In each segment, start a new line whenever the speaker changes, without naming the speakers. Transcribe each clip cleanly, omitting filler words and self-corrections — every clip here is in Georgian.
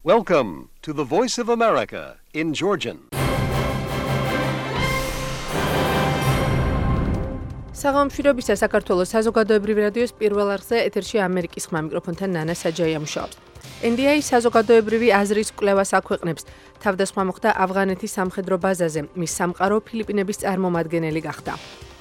Welcome to the Voice of America in Georgian.
საღამოშვიდობისა საქართველოს საზოგადოებრივი რადიოს პირველ არხზე ეთერში ამერიკის ხმა მიკროფონთან ნანა საჯაია მუშაობს. NDI საზოგადოებრივი აზრის კვლევას აქვეყნებს. თავდასხმა მოხდა ავღანეთის სამხედრო ბაზაზე. მის სამყარო ფილიპინების წარმომადგენელი გახდა.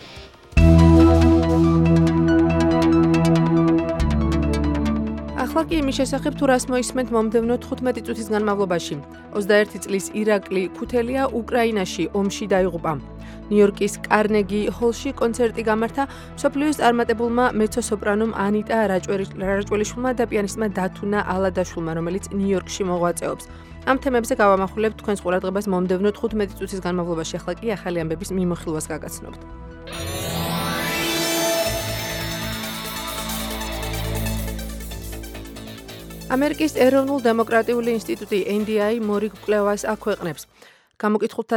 ახლა კი იმის შესახებ თუ რას მოისმენთ მომდევნო 15 წუთის განმავლობაში. 21 წლის ირაკლი ქუთელია უკრაინაში ომში დაიღუპა. ნიუ-იორკის კარნეგი ჰოლში კონცერტი გამართა მსოფლიოს წარმატებულმა მეცო-სოპრანომ ანიტა რაჭველიშვილმა და პიანისტმა დათუნა ალადაშვილმა, რომელიც ნიუ-იორკში მოღვაწეობს. ამ თემებზე გავამახვილებთ თქვენს ყურადღებას მომდევნო 15 წუთის განმავლობაში. ახლა კი ახალი ამბების მიმოხილვას გაგაცნობთ. ამერიკის ეროვნულ დემოკრატიული ინსტიტუტი NDI მორიგ კვლევას აქვეყნებს. გამოკითხულთა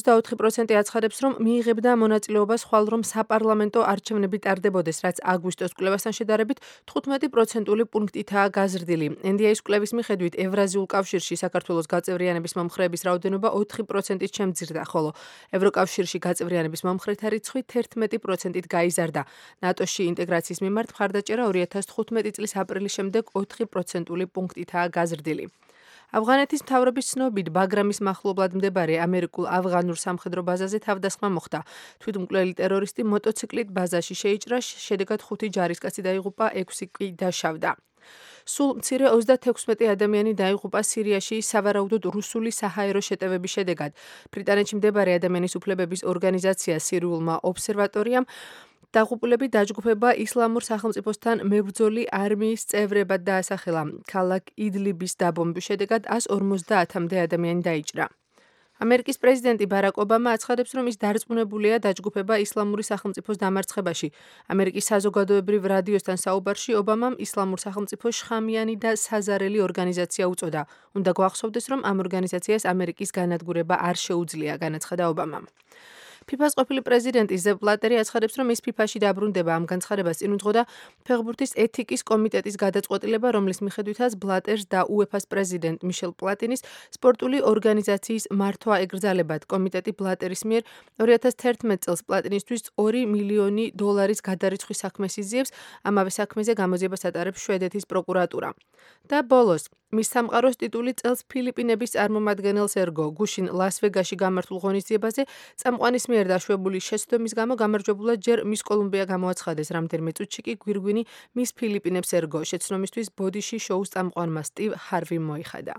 64% აცხადებს, რომ მიიღებდა მონაწილეობას ხვალ რომ საპარლამენტო არჩევნები ტარდებოდეს, რაც აგვისტოს კვლევასთან შედარებით 15%-ული პუნქტითაა გაზრდილი. NDI-ის კვლევის მიხედვით ევრაზიულ კავშირში საქართველოს გაწევრიანების მომხრეების რაოდენობა 4%-ით შემცირდა, ხოლო ევროკავშირში გაწევრიანების მომხრეთა რიცხვი 11%-ით გაიზარდა. ნატოში ინტეგრაციის მიმართ მხარდაჭერა 2015 წლის აპრილის შემდეგ 4%-ული პუნქტითაა გაზრდილი. ავღანეთის მთავრობის ცნობით ბაგრამის მახლობლად მდებარე ამერიკულ-ავღანურ სამხედრო ბაზაზე თავდასხმა მოხდა. თვითმკვლელი ტერორისტი მოტოციკლით ბაზაში შეიჭრა, შედეგად 5 ჯარისკაცი დაიღუპა, 6 კი დაშავდა. სულ მცირე 36 ადამიანი დაიღუპა სირიაში სავარაუდოდ რუსული საჰაერო შეტევების შედეგად. ბრიტანეთში მდებარე ადამიანის უფლებების ორგანიზაცია სირიულმა ობსერვატორიამ დაღუპულები დაჯგუფება ისლამურ სახელმწიფოსთან მებრძოლი არმიის წევრებად დაასახელა. ქალაქ იდლიბის დაბომბვის შედეგად 150-მდე ადამიანი დაიჭრა. ამერიკის პრეზიდენტი ბარაკ ობამა აცხადებს, რომ ის დარწმუნებულია დაჯგუფება ისლამური სახელმწიფოს დამარცხებაში. ამერიკის საზოგადოებრივ რადიოსთან საუბარში ობამამ ისლამურ სახელმწიფოს შხამიანი და საზარელი ორგანიზაცია უწოდა. უნდა გვახსოვდეს, რომ ამ ორგანიზაციას ამერიკის განადგურება არ შეუძლია, განაცხადა ობამამ. ფიფას ყოფილი პრეზიდენტი ზებ ბლატერი აცხადებს, რომ ის ფიფაში დაბრუნდება. ამ განცხადებას წინ უძღოდა ფეხბურთის ეთიკის კომიტეტის გადაწყვეტილება, რომლის მიხედვითაც ბლატერს და უეფას პრეზიდენტ მიშელ პლატინის სპორტული ორგანიზაციის მართვა ეკრძალებათ. კომიტეტი ბლატერის მიერ 2011 წელს პლატინისთვის $2 მილიონი გადარიცხვის საქმეს იძიებს. ამავე საქმეზე გამოძიებას ატარებს შვედეთის პროკურატურა. და ბოლოს, მის სამყაროს ტიტული წელს ფილიპინების წარმომადგენელს ერგო. გუშინ ლას-ვეგასში გამართულ ღონისძიებაზე წამყვანის მიერ დაშვებული შეცდომის გამო გამარჯვებულად ჯერ მის კოლუმბია გამოაცხადეს. რამდენიმე წუთში კი გვირგვინი მის ფილიპინებს ერგო. შეცდომისთვის ბოდიში შოუს წამყვანმა სტივ ჰარვიმ მოიხადა.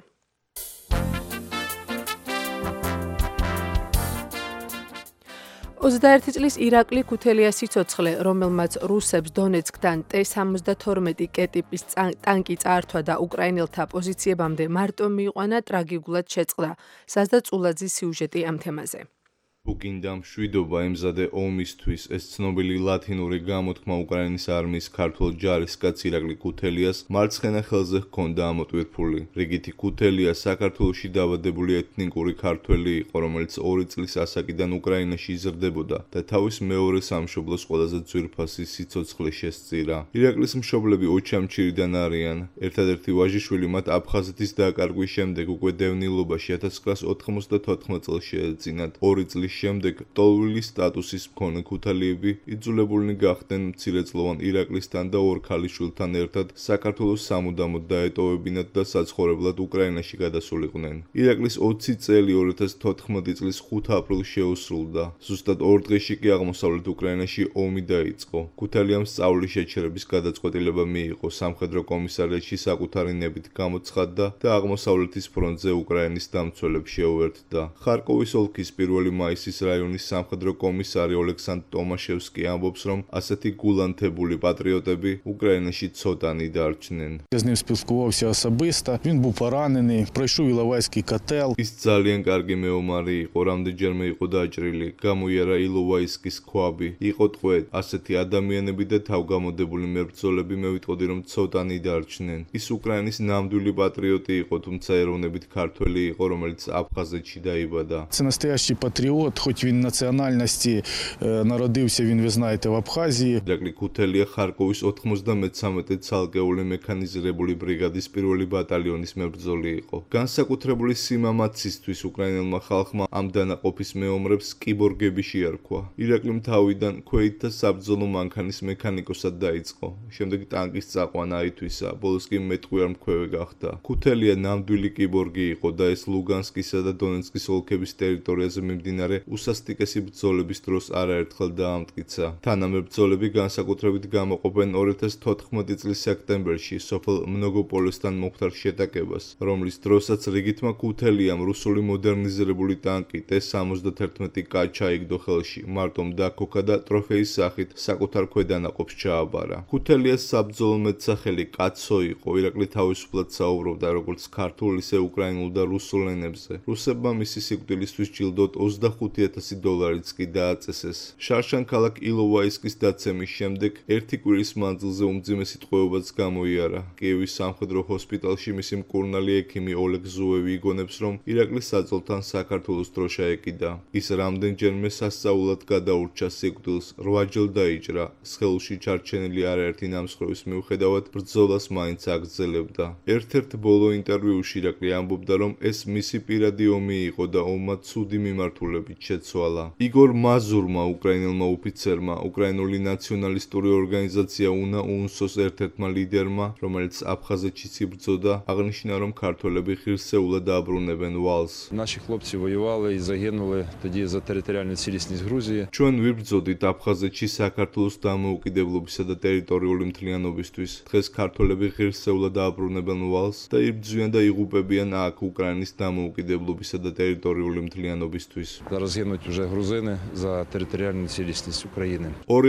21 წლის ირაკლი ქუთელია სიცოცხლე, რომელმაც რუსებს დონეცკთან T-72 კეტიპის ტანკი წაართვა და უკრაინელთა პოზიციებამდე მარტო მიიყვანა, ტრაგიკულად შეწყდა. საზდა წულაძის სიუჟეტი ამ თემაზე.
უკინდა მშვიდობა ემზადე ომისთვის, ეს ცნობილი ლათინური გამოთქმა უკრაინის არმიის ქართველ ჯარისკაც ირაკლი ქუთელიას მარცხენა ხელზე ჰქონდა ამოტვირთული. რიგითი ქუთელია საქართველოში დაბადებული ეთნიკური ქართველი იყო, რომელიც 2 წლის ასაკიდან უკრაინაში იზრდებოდა და თავის მეორე სამშობლოს ყველაზე ძვირფასი სიცოცხლე შესწირა. ირაკლის მშობლები ოჩამჩირიდან არიან. ერთადერთი ვაჟიშვილი მათ აფხაზეთის დაკარგვის შემდეგ უკვე დევნილობაში 1994 წელს შეეძინათ. 2 წლის შემდეგ ტოლული სტატუსის მქონე ქუთალიები იძულებულნი გახდნენ მცირეწლოვან ირაკლისთან და 2 ქალიშვილთან ერთად საქართველოს სამუდამოდ დაეტოვებინათ და საცხოვრებლად უკრაინაში გადასულიყვნენ. ირაკლის 20 წელი 2014 წლის 5 აპრილს შეუსრულდა. ზუსტად 2 დღეში კი აღმოსავლეთ უკრაინაში ომი დაიწყო. ქუთალიამ სწავლის შეჩერების გადაწყვეტილება მიიღო, სამხედრო კომისარიატში საკუთარი ნებით გამოცხადდა და აღმოსავლეთის ფრონტზე უკრაინის დამცველებს შეუერთდა. ხარკოვის ოლქის 1 მაისის რაიონის სამხედრო კომისარი ოლექსანდრ ტომაშევსკი ამბობს, რომ ასეთი გულანთებული პატრიოტები უკრაინაში ცოტანი დარჩნენ.
Я з ним спілкувався особисто. Він був поранений, пройшов іловайський котел.
ის ძალიან კარგი მეომარი იყო, რამდენჯერმე იყო დაჭრილი, გამოიარა ილოვაისკის ქვაბი, იყო ტყვე, ასეთი ადამიანები და თავგამოდებული მებრძოლები მე ვიტყოდი, რომ ცოტანი დარჩნენ. ის უკრაინის ნამდვილი პატრიოტი იყო, თუმცა ეროვნებით ქართველი იყო, რომელიც აფხაზეთში დაიბადა.
Це настоящий патріот. хоч він національності, народився він, ви знаєте, в Абхазії.
ირაკლი ქუთელია ხარკოვის 93 ცალკეული მექანიზირებული ბრიგადის პირველი ბატალიონის მებრძოლი იყო. განსაკუთრებული სიმამაცისთვის უკრაინელმა ხალხმა ამ დანაყოფის მეომრებს კიბორგები შეარქვა. ირაკლიმ თავიდან ქვეითთა საბრძოლო მანქანის მექანიკოსად დაიწყო. შემდეგ ტანკის წაყვანა აითვისა, ბოლოს კი მეტყვიარ მქვევი გახდა. ქუთელია ნამდვილი კიბორგი იყო და ეს ლუგანსკისა და დონეცკის ოლქების ტერიტორიაზე მიმდინარე უსასტიკესი ბრძოლების დროს არაერთხელ დაამტკიცა. თანამებრძოლები განსაკუთრებით გამოყოფენ 2014 წლის სექტემბერში სოფელ mnogopolesთან მომხდარ შეტაკებას, რომლის დროსაც რიგითმა ქუთელიამ რუსული მოდერნიზირებული ტანკი T-71 კა ჩაიგდო ხელში, მარტომ დაქოქა და ტროფეის სახით საკუთარ ქვედანაყოფს ჩააბარა. ქუთელიას საბრძოლო მეტსახელი კაცო იყო, ირაკლი თავისუფლად საუბრობდა როგორც ქართულ, ისე უკრაინულ და რუსულ ენებზე. რუსებმა მისი სიკვდილისთვის ჯილდოდ $25,000 კი დააწესეს. შარშან ქალაქ ილოვაისკის დაცემის შემდეგ ერთი კვირის მანძილზე უმძიმესი ტყვეობაც გამოიარა. კიევის სამხედრო ჰოსპიტალში მისი მკურნალი ექიმი ოლეგ ზუევი იგონებს, რომ ირაკლის საწოლთან საქართველოს დროშა ეკიდა. ის რამდენჯერმე სასწაულად გადაურჩა სიკვდილს, 8 ჯერ დაიჭრა. სხეულში ჩარჩენილი არაერთი ნამსხვრევის მიუხედავად ბრძოლას მაინც აგრძელებდა. ერთ-ერთ ბოლო ინტერვიუში ირაკლი ამბობდა, რომ ეს მისი პირადი ომი იყო და ომმა ცუდი მიმართულებით შეცვალა. იგორ მაზურმა, უკრაინელმა ოფიცერმა, უკრაინული ნაციონალისტური ორგანიზაცია უნა უნსოს ერთ-ერთმა ლიდერმა, რომელიც აფხაზეთშიც იბრძოდა, აღნიშნა, რომ ქართველები ღირსეულად დააბრუნებენ ვალს.
Наші хлопці воювали і загинули тоді за територіальну цілісність Грузії.
ჩვენ ვიბრძოდით აფხაზეთში საქართველოს დამოუკიდებლობისა და ტერიტორიული მთლიანობისთვის. დღეს ქართველები ღირსეულად დააბრუნებენ ვალს და იბრძვიან და იღუპებიან აქ უკრაინის დამოუკიდებლობისა და ტერიტორიული მთლიანობისთვის.
Зараз гинуть вже грузини за територіальну цілісність України.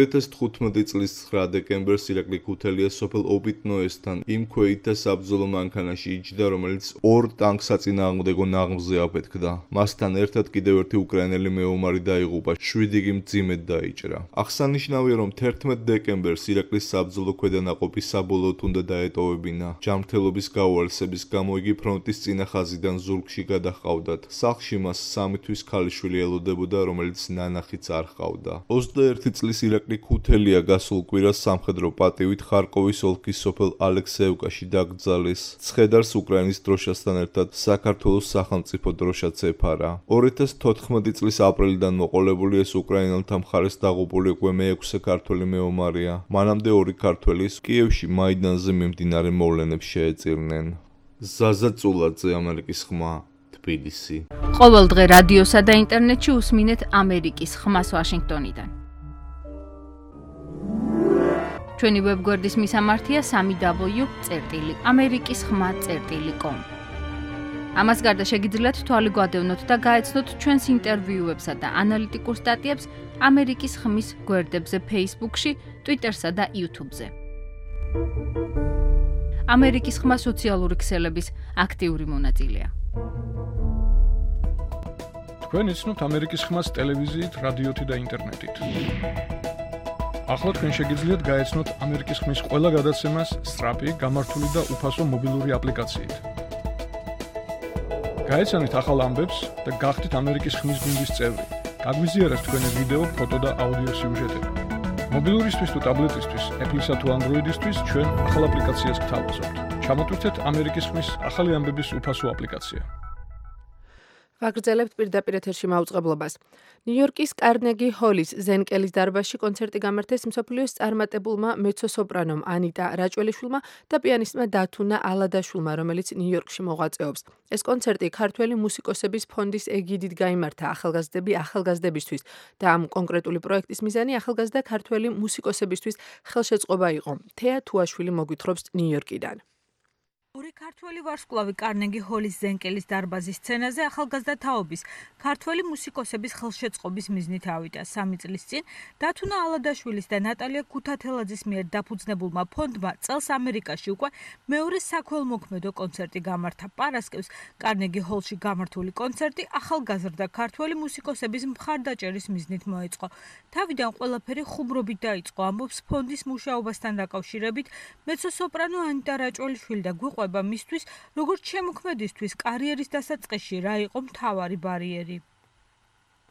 2015 წლის 9 დეკემბერს ირაკლი ქუთელია სოფელ ობიტნოესთან იმ ქვეითთა საბრძოლო მანქანაში იჯდა, რომელიც 2 ტანკს საწინააღმდეგო ნაღმზე აფეთქდა. მასთან ერთად კიდევ ერთი უკრაინელი მეომარი დაიღუპა, 7 კი მძიმედ დაიჭრა. აღსანიშნავია, რომ 11 დეკემბერს ირაკლის საბრძოლო ქვედანაყოფი საბოლოოდ უნდა დაეტოვებინა. ჯანმრთელობის გაუარესების გამო იგი ფრონტის წინა ხაზიდან ზურგში გადაჰყავდათ. სახლში მას 3 თვის ქალიშვილი ელოდებოდა, რომელიც ნანახიც არ ჰყავდა. 21 წლის ირაკლი ქუთელია გასულ კვირას სამხედრო პატივით ხარკოვის ოლქის სოფელ ალექსეევკაში დაკრძალეს. ცხედარს უკრაინის დროშასთან ერთად საქართველოს სახელმწიფო დროშაც ეფარა. 2014 წლის აპრილიდან მოყოლებული ეს უკრაინელთა მხარეს დაღუპული უკვე მე-6 ქართველი მეომარია. მანამდე 2 ქართველის კიევში მაიდანზე მიმდინარე მოვლენებს შეეწირნენ. ზაზა წულაძე, ამერიკის ხმა, თბილისი.
ყოველ დღე რადიოსა და ინტერნეტში უსმინეთ ამერიკის ხმას ვაშინგტონიდან. ჩვენი ვებგვერდის მისამართია www.amerikiskhma.com. ამას გარდა შეგიძლიათ თვალი გვადევნოთ და გაეცნოთ ჩვენს ინტერვიუებსა და ანალიტიკურ სტატიებს ამერიკის ხმის გვერდებზე Facebook-ში, Twitter-სა და YouTube-ზე. ამერიკის ხმა სოციალური ქსელების აქტიური მონაწილეა.
თქვენ იცნობთ ამერიკის ხმას ტელევიზიით, რადიოთი და ინტერნეტით. ახლა თქვენ შეგიძლიათ გაეცნოთ ამერიკის ხმის ყველა გადაცემას სწრაფი, გამართული და უფასო მობილური აპლიკაციით. გაეცანით ახალ ამბებს და გახდით ამერიკის ხმის გუნდის წევრი. გაგვიზიარეთ თქვენი ვიდეო, ფოტო და აუდიო სიუჟეტები. მობილურისთვის თუ ტაბლეტისთვის, Apple-ისა თუ Android-ისთვის ჩვენ ახალ აპლიკაციას გთავაზობთ. ჩამოტვირთეთ ამერიკის ხმის ახალი ამბების უფასო აპლიკაცია.
ვაგრძელებთ პირდაპირ ეთერში მაუწყებლობას. ნიუ-იორკის კარნეგი ჰოლის ზენკელის დარბაზში კონცერტი გამართეს მსოფლიოს წარმატებულმა მეცო-სოპრანომ ანიტა რაჭველიშვილმა და პიანისტმა დათუნა ალადაშვილმა, რომელიც ნიუ-იორკში მოღვაწეობს. ეს კონცერტი ქართველი მუსიკოსების ფონდის ეგიდით გაიმართა ახალგაზრდები ახალგაზრდებისთვის და ამ კონკრეტული პროექტის მიზანი ახალგაზრდა ქართველი მუსიკოსებისთვის ხელშეწყობა იყო. თეა თუაშვილი მოგვითხრობს ნიუ-იორკიდან.
ორი ქართველი ვარსკვლავი კარნეგი ჰოლის ზენკელის დარბაზის სცენაზე ახალგაზრდა თაობის ქართველი მუსიკოსების ხელშეწყობის მიზნით ავიდა. 3 წლის წინ დათუნა ალადაშვილის და ნატალია ქუთათელაძის მიერ დაფუძნებულმა ფონდმა წელს ამერიკაში უკვე მეორე საქველმოქმედო კონცერტი გამართა. პარასკევს კარნეგი ჰოლში გამართული კონცერტი ახალგაზრდა ქართველი მუსიკოსების მხარდაჭერის მიზნით მოეწყო. თავიდან ყველაფერი ხუმრობით დაიწყო, ამბობს ფონდის მუშაობასთან დაკავშირებით მეცო-სოპრანო ანიტა რაჭველიშვილი და გვიყვება მისთვის, როგორც შემოქმედისთვის კარიერის დასაწყისში რა იყო მთავარი ბარიერი.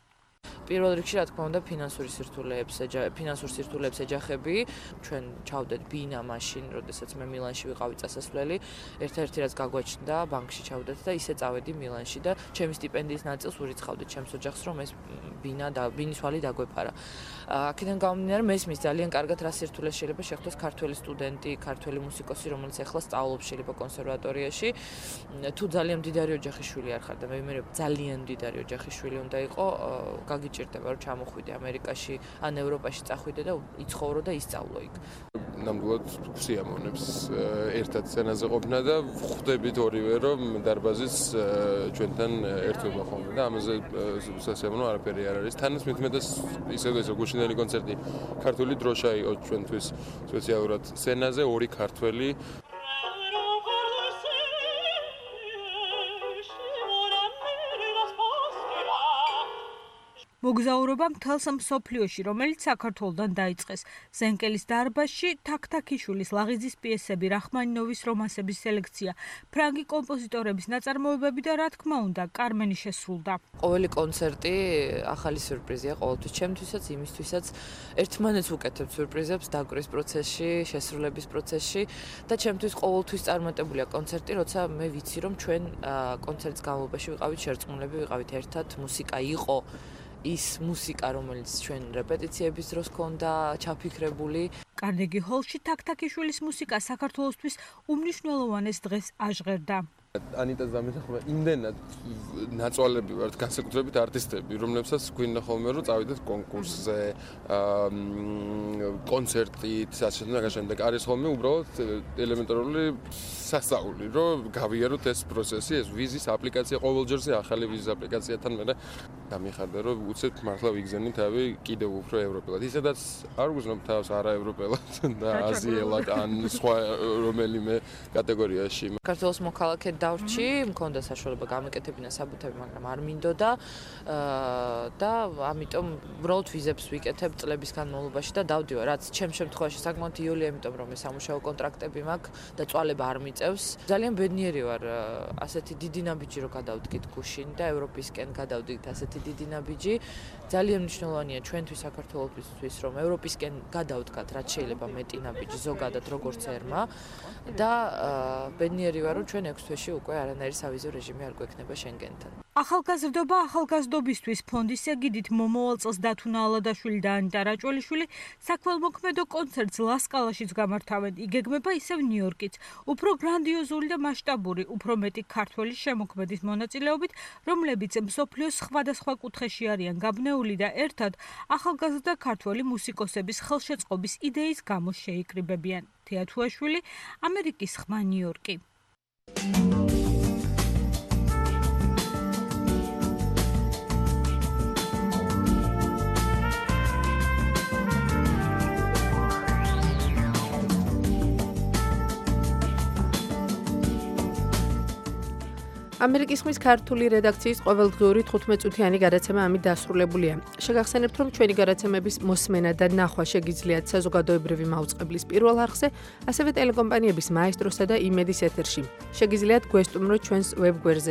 პირველ რიგში რა თქმა უნდა ფინანსურ სირთულეებს ეჯახები. ჩვენ ჩავდეთ ბინა მაშინ, როდესაც მე მილანში ვიყავი წასასვლელი, ერთ-ერთი რაც გაგვაჩნდა, ბანკში ჩავდეთ და ისე წავედი მილანში და ჩემი სტიპენდიის ნაწილს ურიცხავდით ჩემს ოჯახს, რომ ეს ბინის ვალი დაგვეპარა. აქედან გამომდინარე, მესმის ძალიან კარგად რა სირთულეს შეიძლება შეხვდეს ქართველი სტუდენტი, ქართველი მუსიკოსი, რომელიც ახლა სწავლობს შეიძლება კონსერვატორიაში. თუ ძალიან მდიდარი ოჯახის შვილი არ ხარ და მე ვიმეორებ ძალიან მდიდარი ოჯახის შვილი უნდა იყო, გაგიჭირდება რომ ჩამოხვიდე ამერიკაში ან ევროპაში წახვიდე და იცხოვრო და ისწავლო იქ.
ნამდვილად ვსიამოვნებს ერთად სცენაზე ყოფნა და ხვდებით ორივე რომ დარბაზის ჩვენთან ერთვება ხოლმე და ამაზე სასიამოვნო არაფერი არ არის. თანაც მithumetas ისევ ეს გუშინდელი კონცერტი ქართული დროშა იყო ჩვენთვის სპეციალურად სცენაზე ორი ქართველი
მოგზაურობა მთელს მსოფლიოში, რომელიც საქართველოდან დაიწყეს. ზენკელის დარბაზში თაქთაქიშვილის ლაღიძის პიესები, რახმანინოვის რომანსების სელექცია, ფრანგი კომპოზიტორების ნაწარმოებები და რა თქმა უნდა, კარმენი შესრულდა.
ყოველი კონცერტი ახალი სიურპრიზია ყოველთვის ჩემთვისაც, იმისთვისაც ერთმანეთს უკეთებ სიურპრიზებს დაკვრის პროცესში, შესრულების პროცესში და ჩემთვის ყოველთვის წარმატებულია კონცერტი, როცა მე ვიცი რომ ჩვენ კონცერტის განმავლობაში ვიყავით შერწყმულები, ვიყავით ერთად, მუსიკა იყო ის მუსიკა, რომელიც ჩვენ რეპეტიციების დროს ქონდა ჩაფიქრებული.
კარნეგი ჰოლში თაქთაქიშვილის მუსიკა საქართველოსთვის უმნიშვნელოვანეს დღეს აჟღერდა.
ანიტას დამეთახმა იმდენად ნაწვალები ვართ განსაკუთრებით არტისტები, რომლებსაც გვინდა ხოლმე რომ წავიდეთ კონკურსზე, კონცერტით, ასე არის ხოლმე უბრალოდ ელემენტარული სასწაული, რომ გავიაროთ ეს პროცესი, ეს ვიზის აპლიკაცია, ყოველჯერზე ახალი ვიზის აპლიკაციათან მე დამიხარდა, რომ უცებ მართლა ვიგზავნი თავი კიდევ უფრო ევროპელად. ისედაც არ ვგზნობ თავს არაევროპელად და აზიელად ან სხვა რომელიმე კატეგორიაში.
საქართველოს მოქალაქედ დავრჩი, მქონდა საშუალება გამეკეთებინა საბუთები, მაგრამ არ მინდოდა და ამიტომ უბრალოდ ვიზებს ვიკეთებ წლების განმავლობაში და დავდივარ, რაც ჩემს შემთხვევაში საკმაოდ იოლია, იმიტომ რომ მე სამუშაო კონტრაქტები მაქვს და წვალება არ მიწევს. ძალიან ბედნიერი ვარ, ასეთი დიდი ნაბიჯი რო გადავდგით გუშინ და ევროპისკენ გადავდგით ასეთი დიდი ნაბიჯი. ძალიან მნიშვნელოვანია ჩვენთვის საქართველოსთვის, რომ ევროპისკენ გადავდგათ, რაც შეიძლება მეტი ნაბიჯი ზოგადად როგორც ერმა და ბედნიერი ვარ, რომ ჩვენ 6 თვეში უკვე არანაირი სავიზო რეჟიმი არ გვექნება შენგენთან.
ახალგაზრდობა ახალგაზრდობისთვის ფონდის ეგიდით მომავალ წელს დათუნა ალადაშვილი და ანიტა რაჭველიშვილი საქველმოქმედო კონცერტს ლასკალაშიც გამართავენ. იგეგმება ისევ ნიუ-იორკიც. უფრო გრანდიოზული და მასშტაბური, უფრო მეტი ქართველი შემოქმედის მონაწილეობით, რომლებიც მსოფლიოს სხვადასხვა კუთხეში არიან გაბნეული და ერთად ახალგაზრდა ქართველი მუსიკოსების ხელშეწყობის იდეის გამო შეიკრიბებიან. თეათუაშვილი, ამერიკის ხმა ნიუ-იორკი.
ამერიკის ხმის ქართული რედაქციის ყოველდღიური 15-წუთიანი გადაცემა ამით დასრულებულია. შეგახსენებთ, რომ ჩვენი გადაცემების მოსმენა და ნახვა შეგიძლიათ საზოგადოებრივი მაუწყებლის პირველ არხზე, ასევე ტელეკომპანიების მაესტროსა და იმედის ეთერში. შეგიძლიათ გვესტუმროთ ჩვენს ვებგვერდზე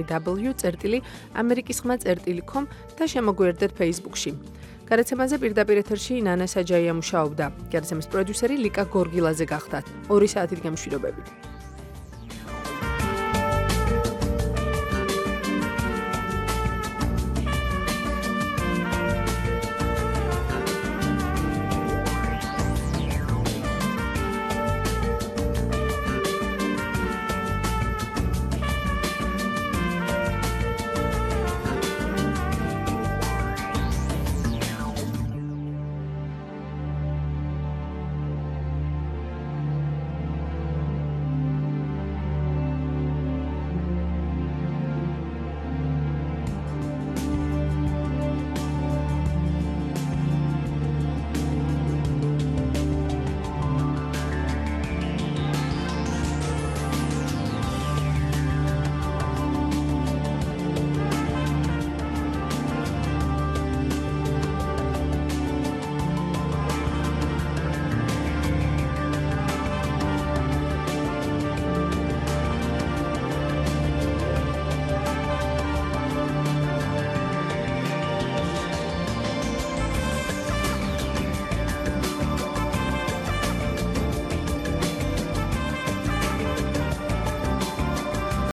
www.amerikiskhma.com და შემოგვიერთდეთ Facebook-ში. გადაცემაზე პირდაპირ ეთერში ნანა საჯაია მუშაობდა. გადაცემის პროდიუსერი ლიკა გორგილაძე გახდათ. 2 საათით გამშვიდობებით.